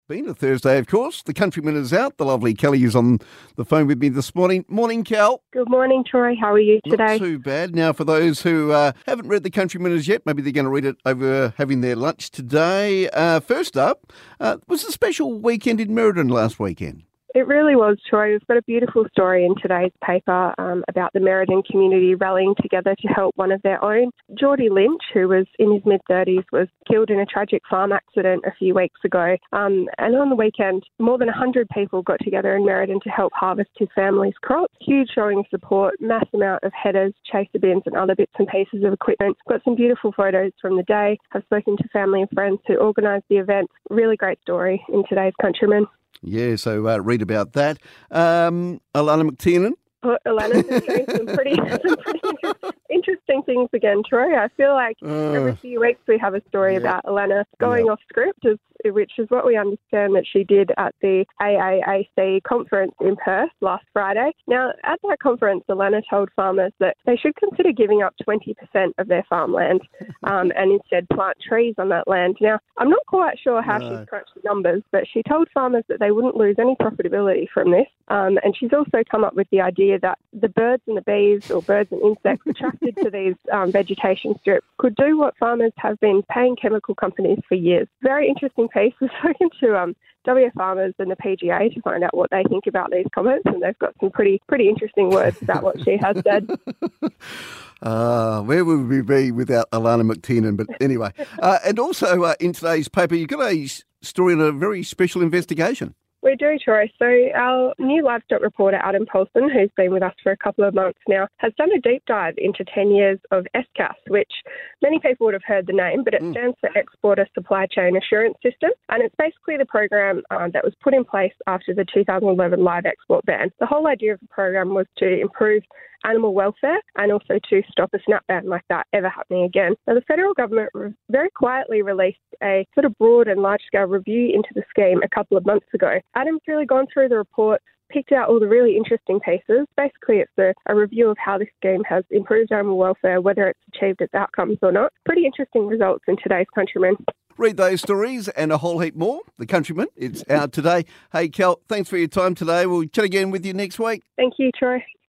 Been a Thursday, of course. The Countryman is out. The lovely Kelly is on the phone with me this morning. Morning, Cal. Good morning, Troy. How are you today? Not too bad. Now, for those who haven't read The Countryman as yet, maybe they're going to read it over having their lunch today. First up, was a special weekend in Merredin last weekend. It really was, Troy. We've got a beautiful story in today's paper about the Merredin community rallying together to help one of their own. Geordie Lynch, who was in his mid-30s, was killed in a tragic farm accident a few weeks ago. And on the weekend, more than 100 people got together in Merredin to help harvest his family's crops. Huge showing of support, mass amount of headers, chaser bins and other bits and pieces of equipment. Got some beautiful photos from the day. I've spoken to family and friends who organised the event. Really great story in today's Countryman. Yeah, so read about that. Alana McTiernan. Alana's been doing some pretty interesting things again, Troy. I feel like every few weeks we have a story about Alana going off script, which is what we understand that she did at the AAAC conference in Perth last Friday. Now, at that conference, Alana told farmers that they should consider giving up 20% of their farmland and instead plant trees on that land. Now, I'm not quite sure how she's crunched the numbers, but she told farmers that they wouldn't lose any profitability from this. And she's also come up with the idea that the birds and the bees, or birds and insects attracted to these vegetation strips, could do what farmers have been paying chemical companies for years. Very interesting piece. We've spoken to WA Farmers and the PGA to find out what they think about these comments, and they've got some pretty interesting words about what she has said. Where would we be without Alana McTiernan? But anyway, and also in today's paper, you've got a story on a very special investigation. We do, Troy. So our new livestock reporter, Adam Paulson, who's been with us for a couple of months now, has done a deep dive into 10 years of ESCAS, which many people would have heard the name, but it stands for Exporter Supply Chain Assurance System. And it's basically the program that was put in place after the 2011 live export ban. The whole idea of the program was to improve animal welfare and also to stop a snap ban like that ever happening again. Now, the federal government very quietly released a sort of broad and large-scale review into the scheme a couple of months ago. Adam's really gone through the report, picked out all the really interesting pieces. Basically, it's a review of how this scheme has improved animal welfare, whether it's achieved its outcomes or not. Pretty interesting results in today's Countryman. Read those stories and a whole heap more. The Countryman, it's out today. Hey, Cal, thanks for your time today. We'll chat again with you next week. Thank you, Troy.